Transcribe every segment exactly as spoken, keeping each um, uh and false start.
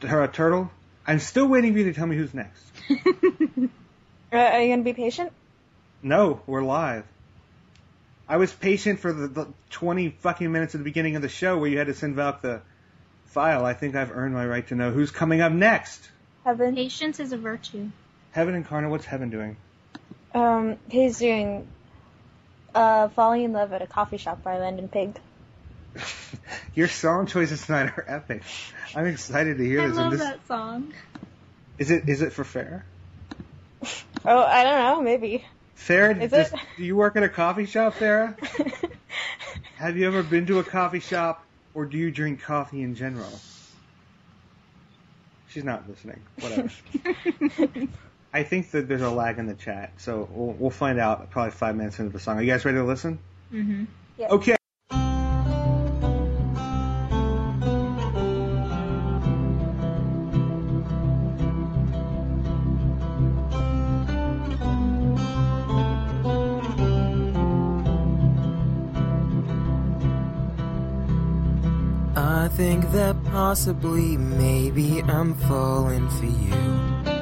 uh, Turtle, I'm still waiting for you to tell me who's next. uh, are you going to be patient? No, we're live. I was patient for the, the twenty fucking minutes at the beginning of the show where you had to send Valk the file. I think I've earned my right to know who's coming up next. Heaven. Patience is a virtue. Heaven Incarnate, what's Heaven doing? Um, he's doing uh, Falling in Love at a Coffee Shop by Landon Pig. Your song choices tonight are epic. I'm excited to hear I this. love this. that song. Is it is it for Farrah? Oh, I don't know, maybe. Farrah, Is does, it? do you work at a coffee shop, Farrah? Have you ever been to a coffee shop, or do you drink coffee in general? She's not listening. Whatever. I think that there's a lag in the chat, so we'll, we'll find out probably five minutes into the song. Are you guys ready to listen? Mm-hmm. Yeah. Okay. I think that possibly, maybe I'm falling for you.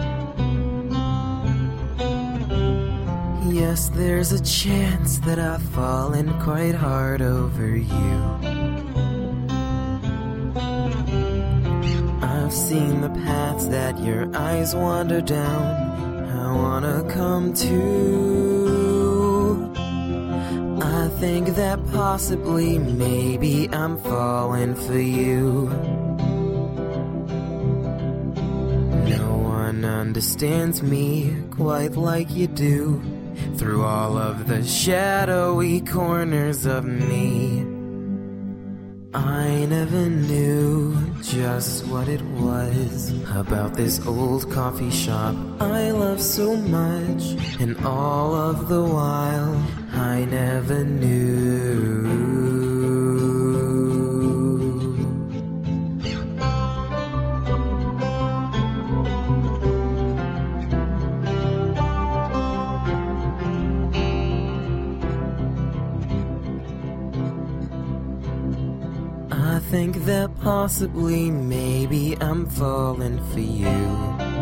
Yes, there's a chance that I've fallen quite hard over you. I've seen the paths that your eyes wander down. I wanna come to. I think that possibly, maybe I'm falling for you. No one understands me quite like you do. Through all of the shadowy corners of me, I never knew just what it was about this old coffee shop I love so much, and all of the while I never knew. I think that possibly, maybe I'm falling for you.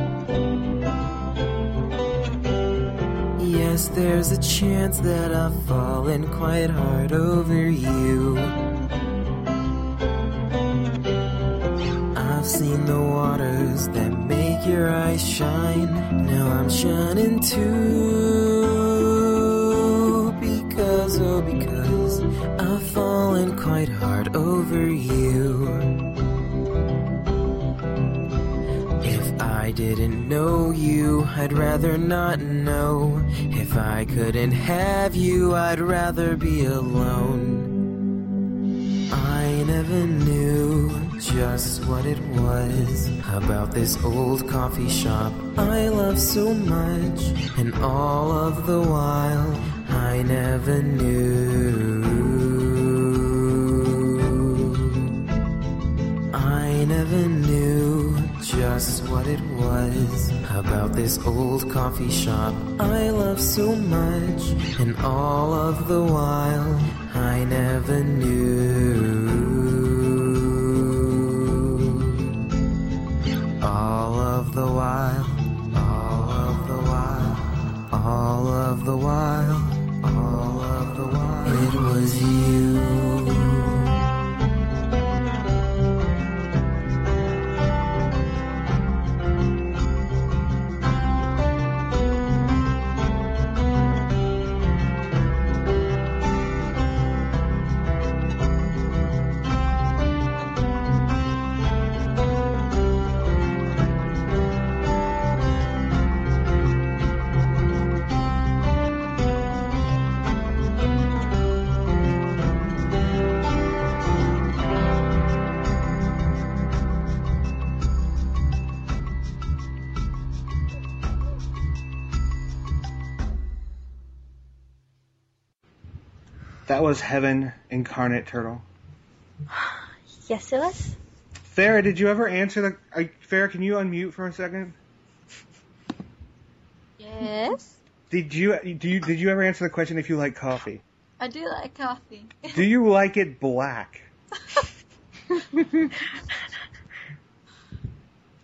Yes, there's a chance that I've fallen quite hard over you. I've seen the waters that make your eyes shine. Now I'm shining too. Because, oh, because I've fallen quite hard over you. If I didn't know you, I'd rather not know. If I couldn't have you, I'd rather be alone. I never knew just what it was about this old coffee shop I love so much, and all of the while I never knew. I never knew just what it was about this old coffee shop I love so much, and all of the while I never knew. All of the while, all of the while, all of the while, all of the while, it was you. That was Heaven Incarnate, Turtle. Yes, it was. Farrah, did you ever answer the... Uh, Farrah, can you unmute for a second? Yes? Did you do you did you ever answer the question if you like coffee? I do like coffee. Do you like it black?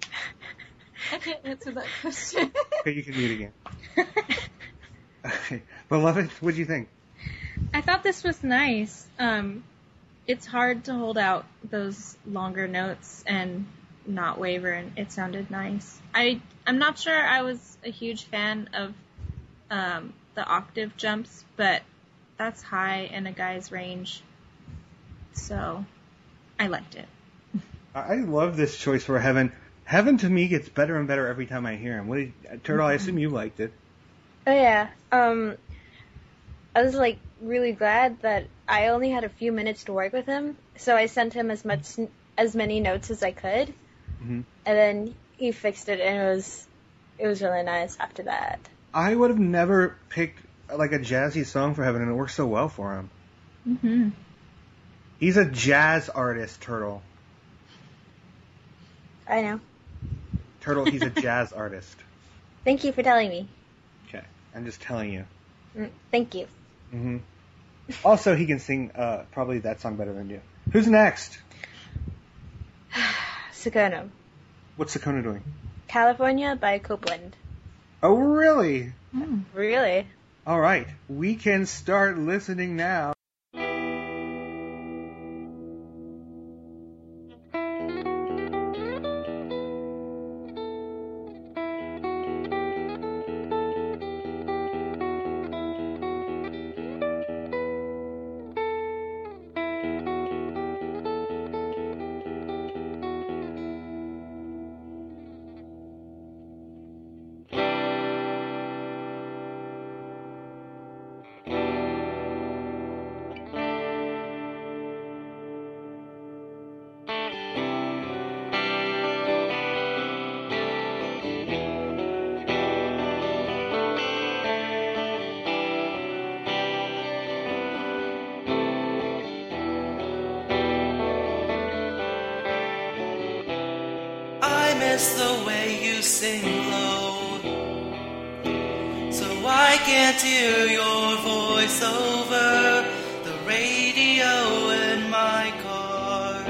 can't answer that question. Okay, you can mute again. Okay. Beloved, what do you think? I thought this was nice. Um, it's hard to hold out those longer notes and not waver, and it sounded nice. I, I'm not sure I was a huge fan of um, the octave jumps, but that's high in a guy's range, so I liked it. I love this choice for Heaven. Heaven to me gets better and better every time I hear him. What did, Turtle, I assume you liked it. Oh yeah. Um, I was like really glad that I only had a few minutes to work with him, so I sent him as much as many notes as I could, Mm-hmm. and then he fixed it, and it was it was really nice after that. I would have never picked like a jazzy song for Heaven, and it works so well for him. Mm-hmm. He's a jazz artist, Turtle. I know. Turtle, he's a jazz artist. Thank you for telling me. Okay, I'm just telling you. Mm, thank you. Mm-hmm. Also, he can sing uh, probably that song better than you. Who's next? Sukono. What's Sakona doing? California by Copeland. Oh, really? Really? All right, we can start listening now. I miss the way you sing low, so I can't hear your voice over the radio in my car.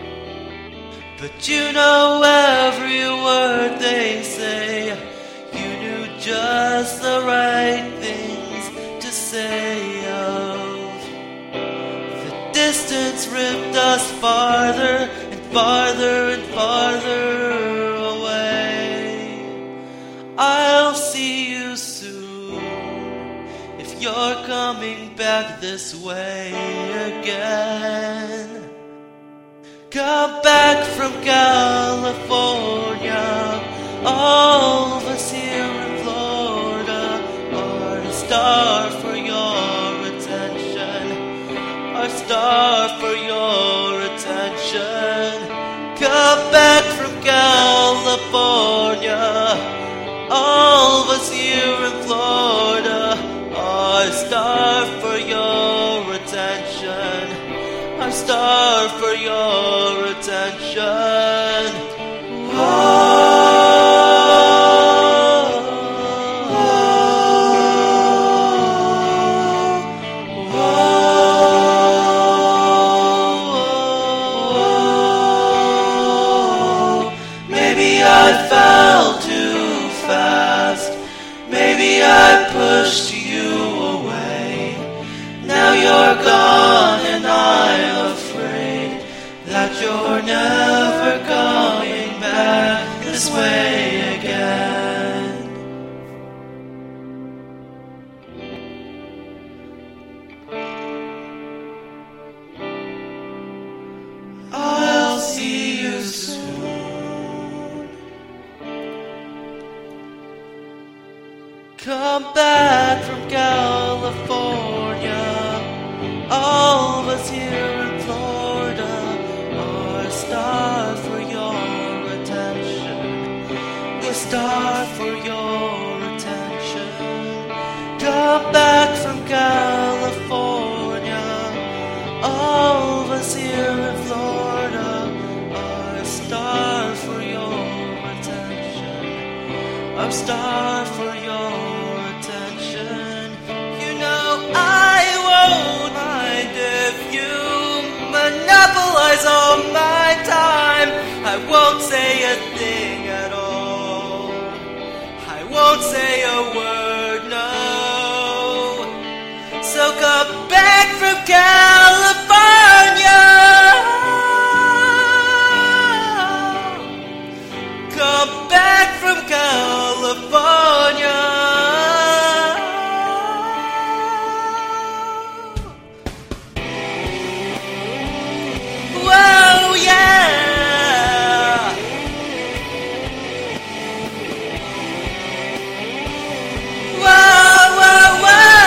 But you know every word they say, you knew just the right things to say of. The distance ripped us farther and farther and farther away. I'll see you soon if you're coming back this way again. Come back from California, all of us here in Florida are starved for your attention, are starved for your attention. Come back from California, all of us here in Florida are starved for your attention, are starved for your attention. Maybe I fell too fast, maybe I pushed you away. Now you're gone and I'm afraid that you're never coming back this way again. I'll see you soon. Come back from California, all of us here in Florida are starved for your attention, we're starved for your attention. Come back from California, all of us here in Florida are starved for your attention, are starved for your attention. You know I won't mind if you monopolize all my time. I won't say a thing at all. won't say a word, no. So come back from California. Come back from California. Whoa, yeah. Whoa, whoa,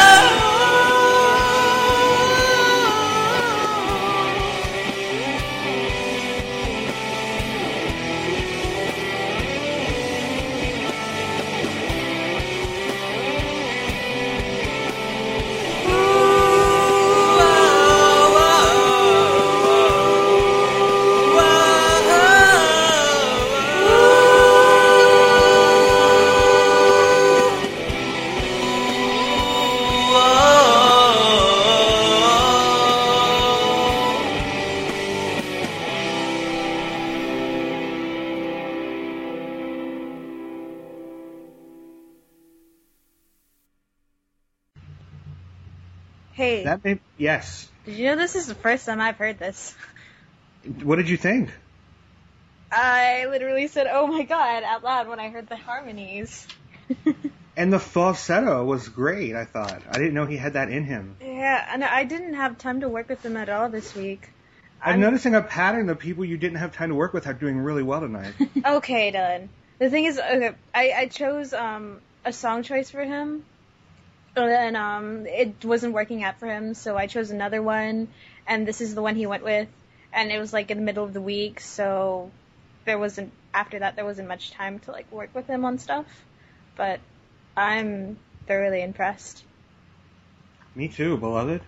Hey, That made, yes. did you know this is the first time I've heard this? What did you think? I literally said, "Oh my god," out loud when I heard the harmonies. And the falsetto was great, I thought. I didn't know he had that in him. Yeah, and I didn't have time to work with him at all this week. I'm, I'm- noticing a pattern of people you didn't have time to work with are doing really well tonight. Okay, Dylan. The thing is, okay, I, I chose um a song choice for him, and um it wasn't working out for him, so I chose another one, and this is the one he went with, and it was like in the middle of the week, so there wasn't after that there wasn't much time to like work with him on stuff, but I'm thoroughly impressed. Me too, beloved.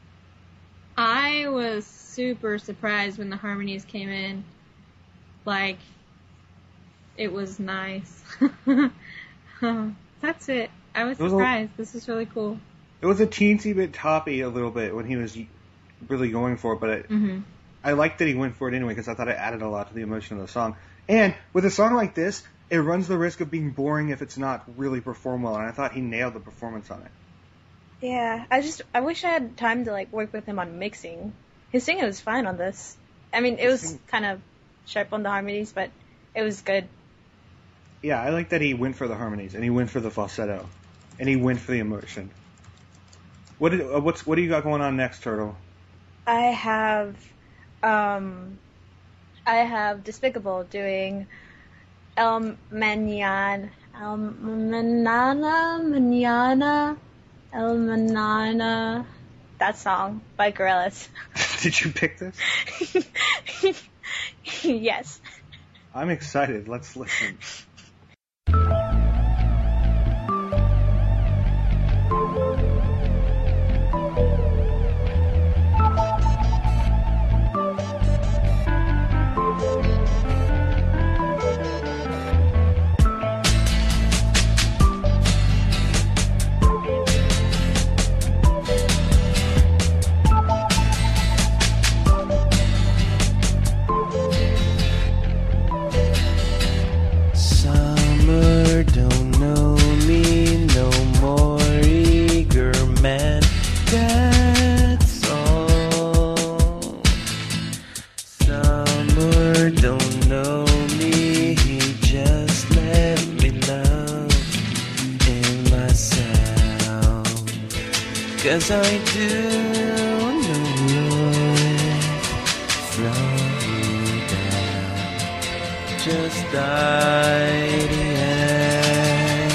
I was super surprised when the harmonies came in. Like, it was nice. That's it. I was It was a- surprised. This is really cool. It was a teensy bit toppy a little bit when he was really going for it, but it, Mm-hmm. I liked that he went for it anyway because I thought it added a lot to the emotion of the song. And with a song like this, it runs the risk of being boring if it's not really performed well, and I thought he nailed the performance on it. Yeah, I just I wish I had time to like work with him on mixing. His singing was fine on this. I mean, it His was sing- kind of sharp on the harmonies, but it was good. Yeah, I like that he went for the harmonies, and he went for the falsetto, and he went for the emotion. What did, uh, what's what do you got going on next, Turtle? I have, um, I have Despicable doing El Mañana, El Manana, Manana, El Manana, that song by Gorillaz. Did you pick this? Yes. I'm excited. Let's listen. Summer don't know me no more, eager man, that's all. Summer don't know me, he just let me love in myself. 'Cause I do know Lord from down, just died in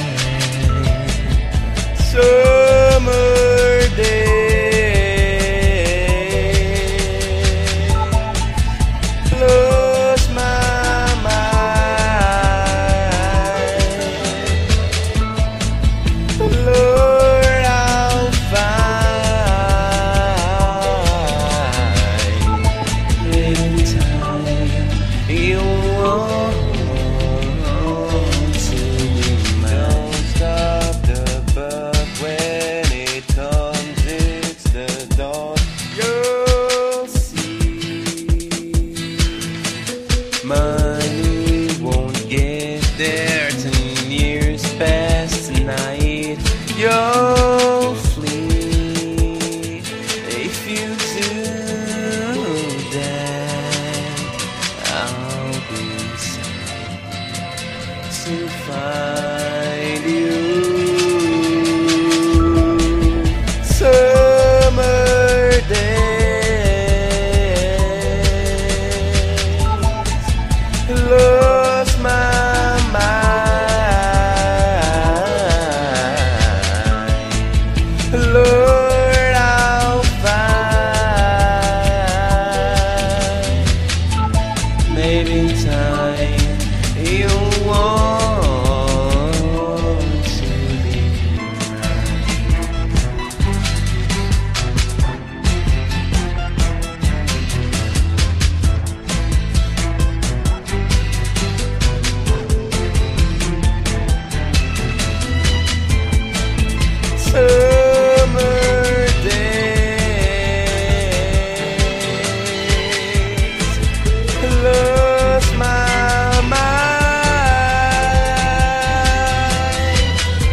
summer day, blows my mind. Lord, I'll find in time you want to to find you. Summer days, lost my mind. Lord, I'll find maybe time you want to be summer days, lost my mind.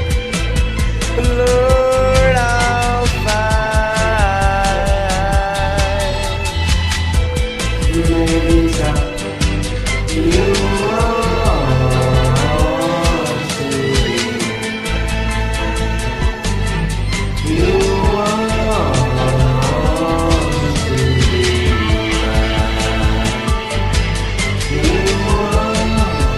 Lord, I'll find maybe time you want to be. You want to be mine. You want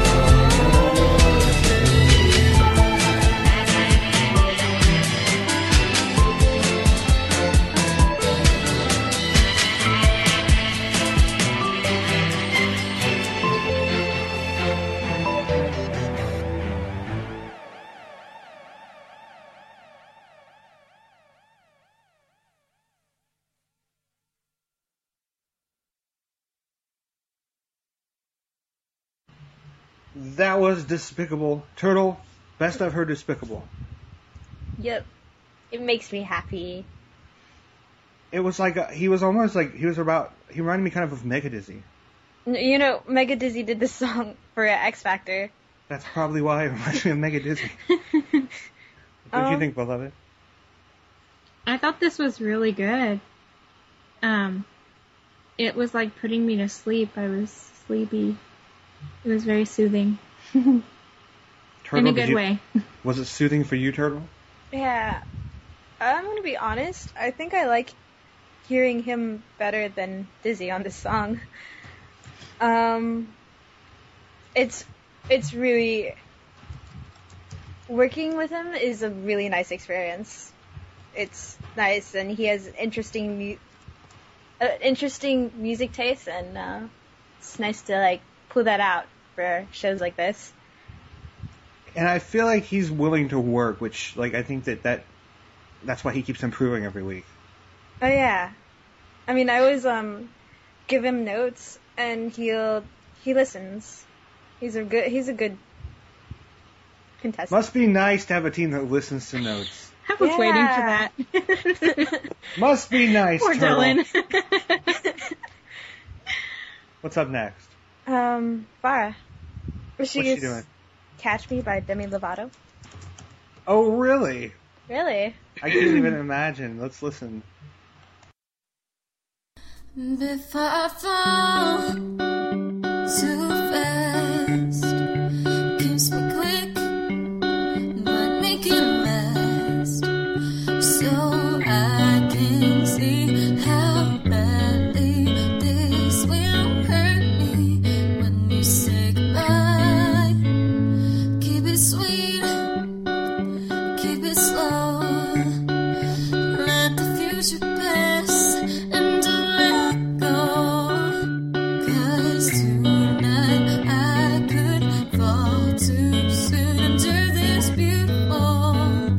That was Despicable. Turtle, best I've heard Despicable. Yep. It makes me happy. It was like, a, he was almost like, he was about, he reminded me kind of of Mega Dizzy. N- You know, Mega Dizzy did this song for X Factor. That's probably why it reminds me of Mega Dizzy. What do you Um, think, beloved? I thought this was really good. Um, it was like putting me to sleep. I was sleepy. It was very soothing. Turtle, in a did good you- way. Was it soothing for you, Turtle? Yeah. I'm gonna be honest. I think I like hearing him better than Dizzy on this song. Um, it's it's really working with him is a really nice experience. It's nice, and he has interesting, mu- uh, interesting music taste, and uh, it's nice to like pull that out for shows like this. And I feel like he's willing to work, which, like, I think that, that that's why he keeps improving every week. Oh yeah, I mean, I always um give him notes, and he'll he listens. He's a good he's a good contestant. Must be nice to have a team that listens to notes. I was Yeah. waiting for that. Must be nice, Poor Turtle. Dylan. What's up next? um, Farah. What's she She's doing? Catch Me by Demi Lovato. Oh, really? Really? I can't even imagine. Let's listen. Before I fall too fast, keeps me quick, but make it last, so I can see how badly this will hurt me when you say goodbye. Keep it sweet, keep it slow, let the future pass and don't let go. 'Cause tonight I could fall too soon under this beautiful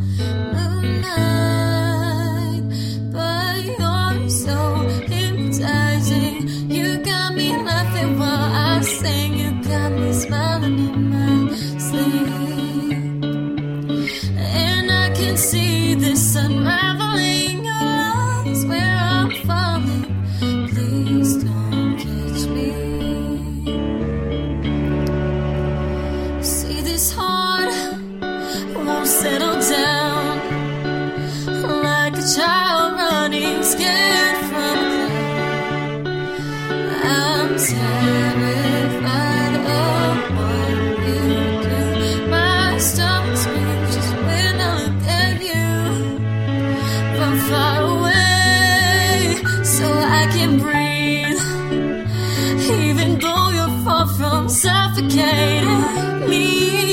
moonlight. But you're so hypnotizing. You got me laughing while I sing. You got me smiling in my sleep. And I can see this unraveling. Your eyes where I'm falling. Please don't catch me. See this heart won't settle down like a child running scared from a cloud. I'm terrified of what you do me.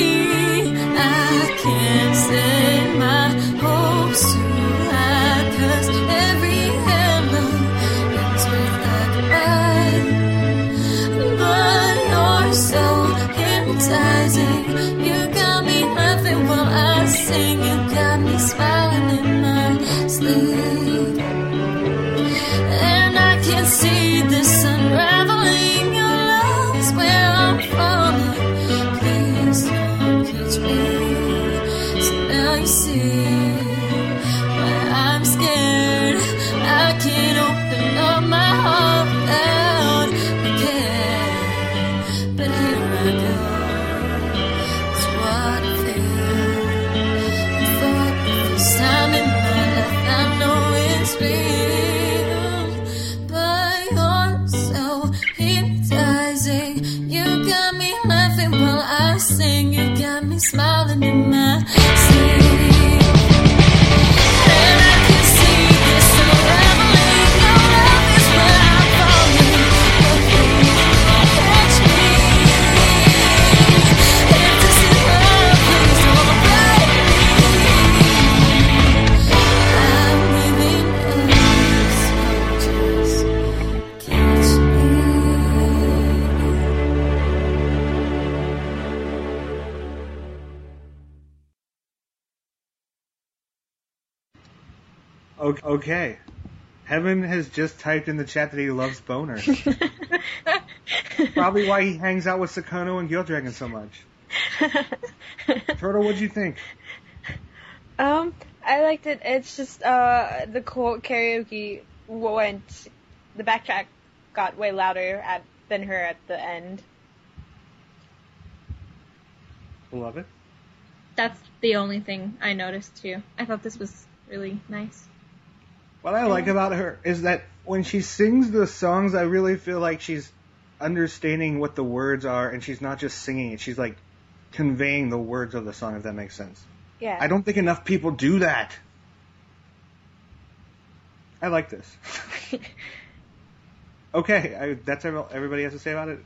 I can't say my hopes too high, 'cause every hello ends with a goodbye. But you're so hypnotizing. You got me laughing while I sing. You got me smiling in my sleep. And I can see this unraveling. Your love's where I'm falling. Please don't catch me. So now you see why I'm scared. I can't open up my heart without again. But here I go. It's what I feel. And for the first time in my life, I know it's real. But you're so hypnotizing. You got me laughing while I sing. You got me smiling in my sleep. And I can see this unraveling. Your love is where I'm falling. But please don't catch me. If this is love, please don't break me. I'm living in this, so just catch me. O- Okay. Heaven has just typed in the chat that he loves Boner. Probably why he hangs out with Sakono and Gildragon so much. Turtle, what'd you think? Um, I liked it. It's just uh the co- karaoke went, the backtrack got way louder at than her at the end. Love it. That's the only thing I noticed too. I thought this was really nice. What I like about her is that when she sings the songs, I really feel like she's understanding what the words are, and she's not just singing it. She's like conveying the words of the song, if that makes sense. Yeah. I don't think enough people do that. I like this. Okay, I, that's every- everybody has to say about it.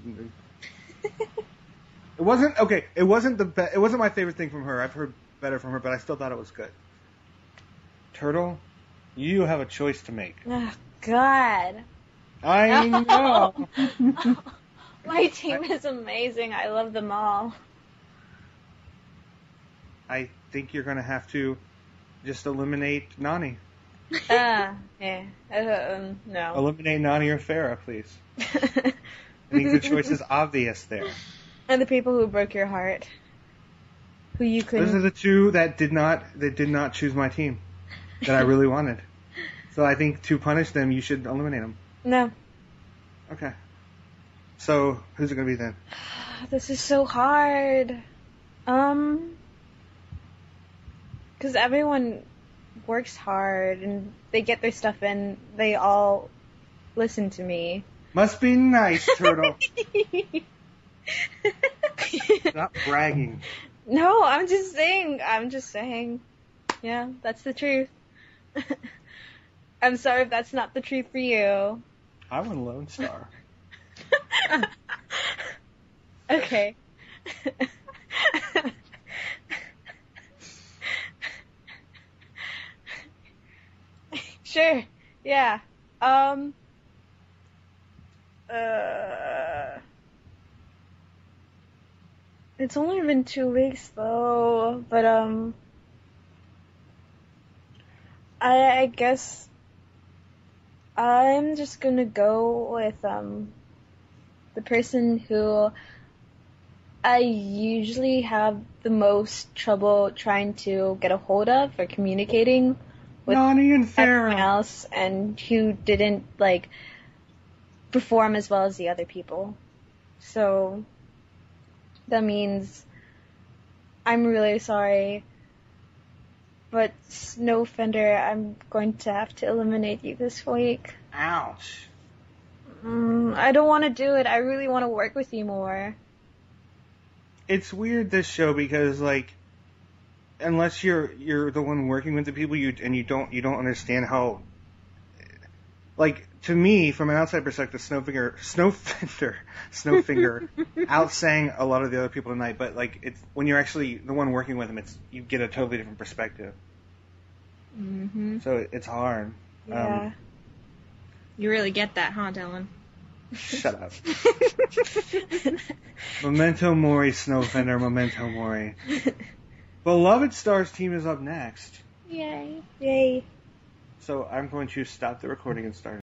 It wasn't okay. It wasn't the be- It wasn't my favorite thing from her. I've heard better from her, but I still thought it was good. Turtle, you have a choice to make. Oh, God. I know. My team is amazing. I love them all. I think you're gonna have to just eliminate Nani. Ah, yeah. Uh, um, no. Eliminate Nani or Farah, please. I think the choice is obvious there. And the people who broke your heart. Who you Those are couldn't. the two that did not that did not choose my team that I really wanted. So I think to punish them, you should eliminate them. No. Okay. So who's it gonna be then? This is so hard. Um. Because everyone works hard and they get their stuff in. They all listen to me. Must be nice, Turtle. Stop bragging. No, I'm just saying. I'm just saying. Yeah, that's the truth. I'm sorry if that's not the truth for you. I want a Lone Star. Okay. Sure. Yeah. Um. Uh. It's only been two weeks though, but um. I I guess I'm just gonna go with um the person who I usually have the most trouble trying to get a hold of or communicating with Nani and everyone Farah. else, and who didn't like perform as well as the other people. So that means I'm really sorry, but Snow Fender, I'm going to have to eliminate you this week. Ouch. Mm, I don't want to do it. I really want to work with you more. It's weird, this show, because like unless you're you're the one working with the people, you and you don't you don't understand how like to me, from an outside perspective, Snowfinger, Snowfinger, Snowfinger outsang a lot of the other people tonight. But like, it's when you're actually the one working with him, it's you get a totally different perspective. Mm-hmm. So it, it's hard. Yeah. Um, You really get that, huh, Dylan? shut up. Memento Mori, Snowfinger, Memento Mori. Beloved Stars team is up next. Yay. Yay. So I'm going to stop the recording and start